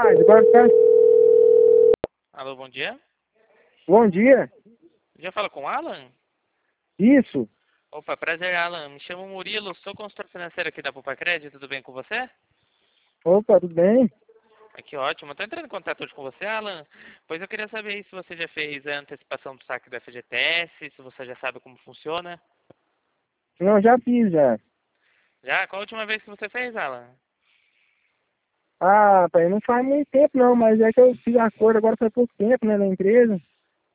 Rapaz, agora tá... Alô, bom dia. Bom dia. Já fala com o Alan? Isso. Opa, prazer, Alan. Me chamo Murilo, sou consultor financeiro aqui da Poupa Crédito, tudo bem com você? Opa, tudo bem? Que ótimo. Estou entrando em contato hoje com você, Alan, pois eu queria saber aí se você já fez a antecipação do saque do FGTS, se você já sabe como funciona. Não, já fiz já. Já? Qual a última vez que você fez, Alan? Ah, pai, não faz muito tempo não, mas é que eu fiz acordo agora faz pouco tempo, né, na empresa.